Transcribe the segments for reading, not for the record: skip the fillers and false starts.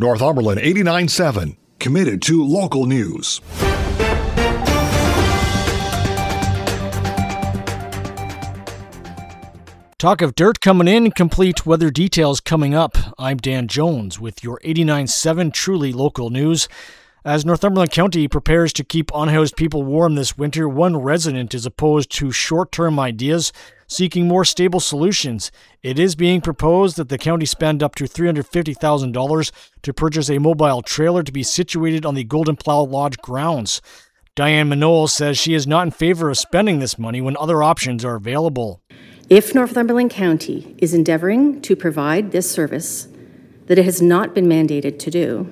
Northumberland 89.7, committed to local news. Talk of dirt coming in, complete weather details coming up. I'm Dan Jones with your 89.7 truly local news. As Northumberland County prepares to keep unhoused people warm this winter, one resident is opposed to short-term ideas, seeking more stable solutions. It is being proposed that the county spend up to $350,000 to purchase a mobile trailer to be situated on the Golden Plough Lodge grounds. Diane Manoel says she is not in favor of spending this money when other options are available. If Northumberland County is endeavoring to provide this service that it has not been mandated to do,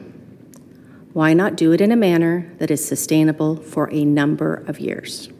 why not do it in a manner that is sustainable for a number of years?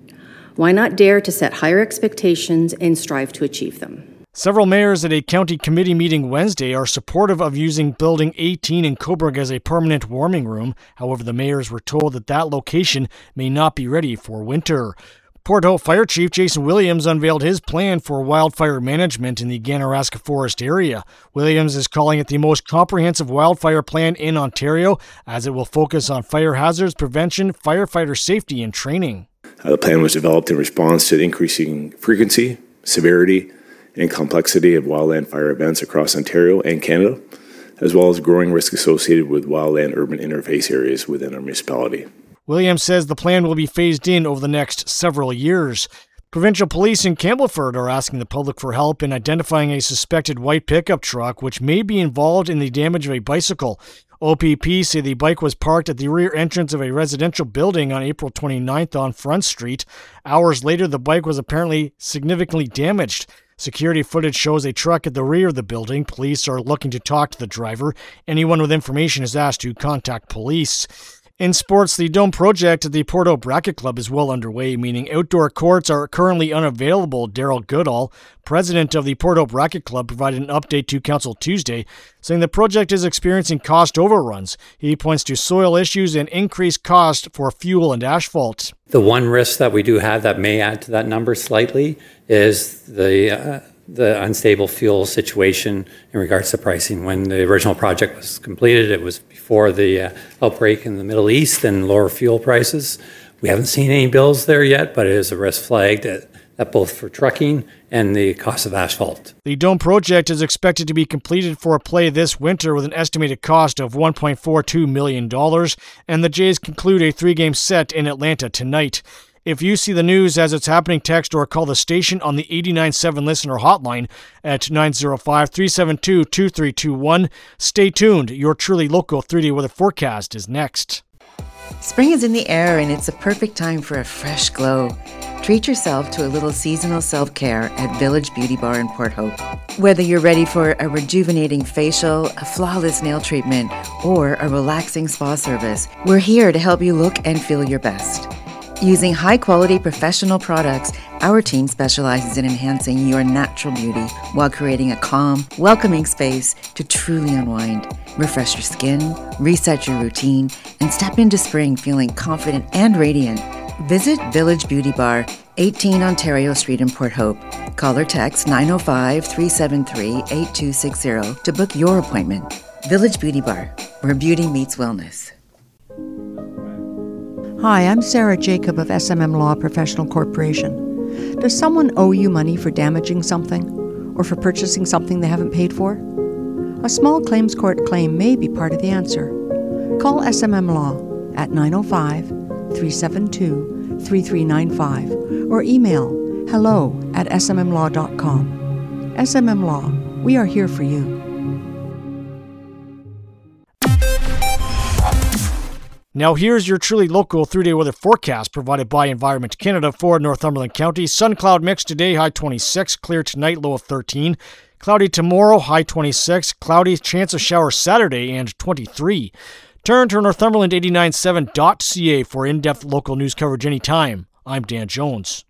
Why not dare to set higher expectations and strive to achieve them? Several mayors at a county committee meeting Wednesday are supportive of using Building 18 in Cobourg as a permanent warming room. However, the mayors were told that location may not be ready for winter. Port Hope Fire Chief Jason Williams unveiled his plan for wildfire management in the Ganaraska Forest area. Williams is calling it the most comprehensive wildfire plan in Ontario, as it will focus on fire hazards prevention, firefighter safety, and training. The plan was developed in response to the increasing frequency, severity, and complexity of wildland fire events across Ontario and Canada, as well as growing risk associated with wildland-urban interface areas within our municipality. Williams says the plan will be phased in over the next several years. Provincial police in Campbellford are asking the public for help in identifying a suspected white pickup truck which may be involved in the damage of a bicycle. OPP say the bike was parked at the rear entrance of a residential building on April 29th on Front Street. Hours later, the bike was apparently significantly damaged. Security footage shows a truck at the rear of the building. Police are looking to talk to the driver. Anyone with information is asked to contact police. In sports, the Dome project at the Port Hope Bracket Club is well underway, meaning outdoor courts are currently unavailable. Daryl Goodall, president of the Port Hope Bracket Club, provided an update to Council Tuesday, saying the project is experiencing cost overruns. He points to soil issues and increased cost for fuel and asphalt. The one risk that we do have that may add to that number slightly is the unstable fuel situation in regards to pricing. When the original project was completed, it was before the outbreak in the Middle East and lower fuel prices. We haven't seen any bills there yet, but it is a risk flagged that both for trucking and the cost of asphalt. The Dome project is expected to be completed for play this winter with an estimated cost of $1.42 million, and the Jays conclude a 3-game set in Atlanta tonight. If you see the news as it's happening, text or call the station on the 89.7 listener hotline at 905-372-2321. Stay tuned. Your truly local 3-day weather forecast is next. Spring is in the air and it's a perfect time for a fresh glow. Treat yourself to a little seasonal self-care at Village Beauty Bar in Port Hope. Whether you're ready for a rejuvenating facial, a flawless nail treatment, or a relaxing spa service, we're here to help you look and feel your best. Using high-quality professional products, our team specializes in enhancing your natural beauty while creating a calm, welcoming space to truly unwind, refresh your skin, reset your routine, and step into spring feeling confident and radiant. Visit Village Beauty Bar, 18 Ontario Street in Port Hope. Call or text 905-373-8260 to book your appointment. Village Beauty Bar, where beauty meets wellness. Hi, I'm Sarah Jacob of SMM Law Professional Corporation. Does someone owe you money for damaging something or for purchasing something they haven't paid for? A small claims court claim may be part of the answer. Call SMM Law at 905-372-3395 or email hello@smmlaw.com. SMM Law, we are here for you. Now here's your truly local 3-day weather forecast provided by Environment Canada for Northumberland County. Sun cloud mix today, high 26, clear tonight, low of 13. Cloudy tomorrow, high 26, cloudy, chance of shower Saturday, and 23. Turn to Northumberland89.7.ca for in-depth local news coverage anytime. I'm Dan Jones.